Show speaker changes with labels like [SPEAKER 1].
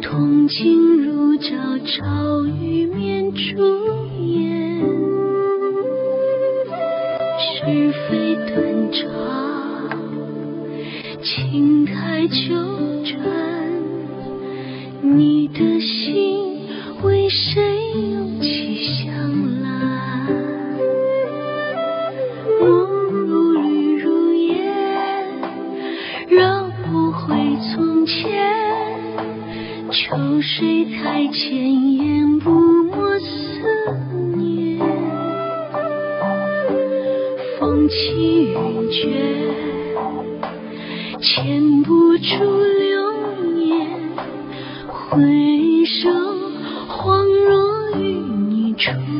[SPEAKER 1] 从今如朝朝雨绵竹烟，是非断肠，青苔纠缠，你的心为谁又起香兰？梦如缕如烟，绕不回从前，秋水台前淹不没思念，风起云卷，牵不住流年，回首恍若与你初